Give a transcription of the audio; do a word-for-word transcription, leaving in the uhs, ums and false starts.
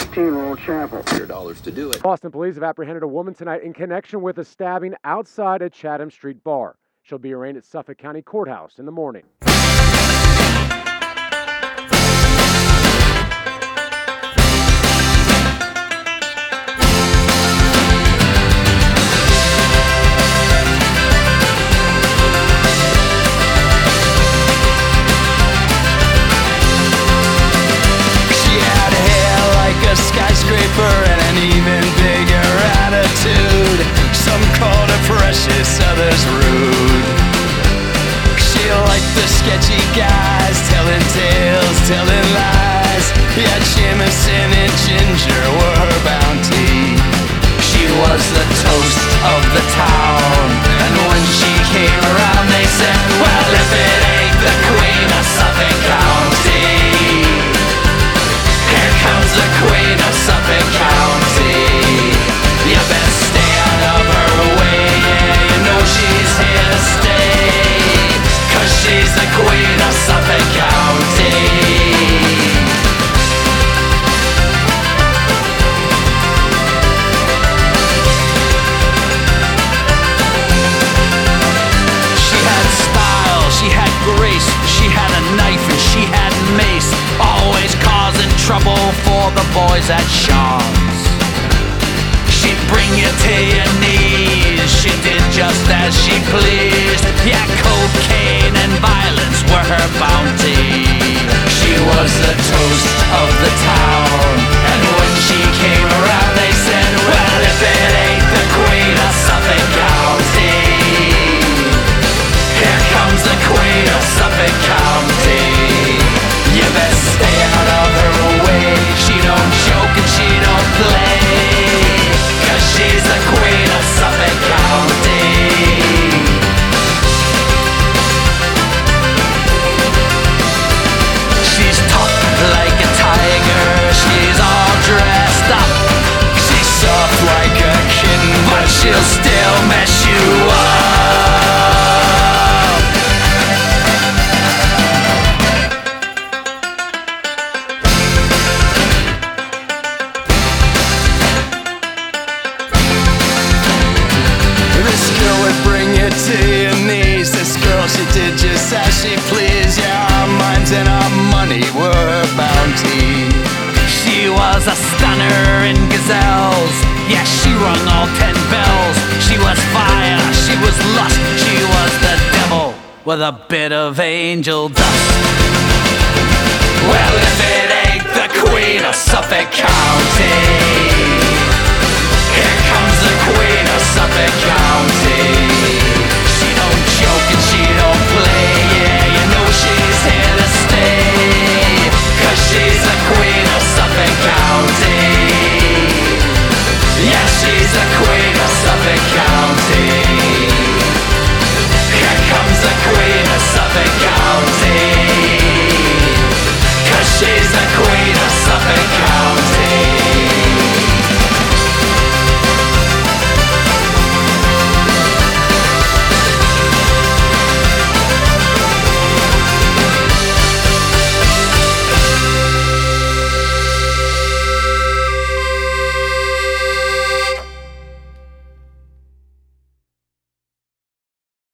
fifteen Old Chapel. dollars to do it. Boston police have apprehended a woman tonight in connection with a stabbing outside a Chatham Street bar. She'll be arraigned at Suffolk County Courthouse in the morning. A skyscraper and an even bigger attitude. Some called her precious, others rude. She liked the sketchy guys, telling tales, telling lies. Yeah, Jameson and Ginger were her bounty. She was the toast of the town, and when she came around they said, well, if it ain't the Queen of Suffolk County, here comes the Queen of Suffolk County. You best stay out of her way, yeah, you know she's here to stay, 'cause she's the Queen of Suffolk County. She had style, she had grace, she had a knife and she had mace, always causing trouble for the boys at Sean's. She'd bring you to your knees, she did just as she pleased. Yeah, cocaine and violence were her bounty. She was the toast of the town, and when she came around they said, well, if it ain't the Queen of Suffolk County, here comes the Queen of Suffolk County. You best stay out of her way. She don't joke and she don't play, 'cause she's the Queen of Suffolk County. She's tough like a tiger, she's all dressed up. She's soft like a kitten, but she'll still mess you up. To your knees, this girl, she did just as she pleased. Yeah, our minds and our money were her bounty. She was a stunner in gazelles, yeah, she rung all ten bells. She was fire, she was lust, she was the devil with a bit of angel dust. Well, if it ain't the Queen of Suffolk County,